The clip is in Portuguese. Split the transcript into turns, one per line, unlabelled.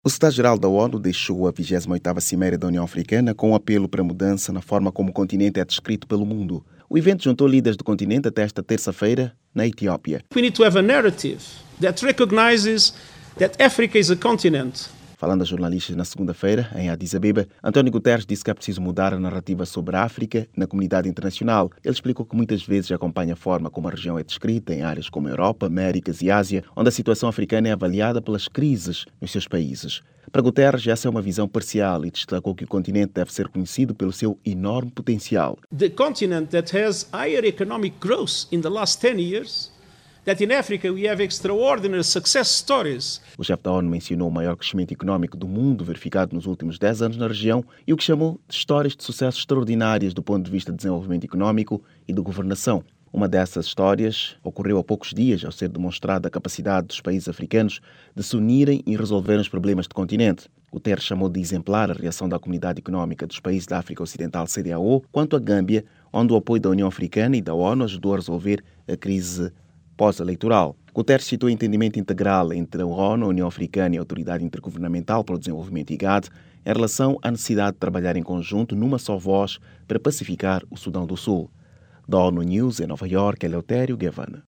O secretário-geral da ONU deixou a 28ª Cimeira da União Africana com um apelo para mudança na forma como o continente é descrito pelo mundo. O evento juntou líderes do continente até esta terça-feira, na Etiópia.
We need to have a narrative that recognizes that Africa is a continent.
Falando a jornalistas na segunda-feira, em Addis Abeba, António Guterres disse que é preciso mudar a narrativa sobre a África na comunidade internacional. Ele explicou que muitas vezes acompanha a forma como a região é descrita em áreas como Europa, Américas e Ásia, onde a situação africana é avaliada pelas crises nos seus países. Para Guterres, essa é uma visão parcial e destacou que o continente deve ser conhecido pelo seu enorme potencial.
The continent that has higher economic growth in the last 10 years, that in Africa we have extraordinary success stories.
O chefe da ONU mencionou o maior crescimento económico do mundo verificado nos últimos 10 anos na região e o que chamou de histórias de sucesso extraordinárias do ponto de vista de desenvolvimento económico e de governação. Uma dessas histórias ocorreu há poucos dias ao ser demonstrada a capacidade dos países africanos de se unirem e resolverem os problemas do continente. Guterres chamou de exemplar a reação da Comunidade Económica dos Países da África Ocidental, CEDEAO, quanto à Gâmbia, onde o apoio da União Africana e da ONU ajudou a resolver a crise pós-eleitoral. Guterres citou o entendimento integral entre a ONU, a União Africana e a Autoridade Intergovernamental para o Desenvolvimento IGAD em relação à necessidade de trabalhar em conjunto numa só voz para pacificar o Sudão do Sul. Da ONU News, em Nova Iorque, Eleutério Gavan.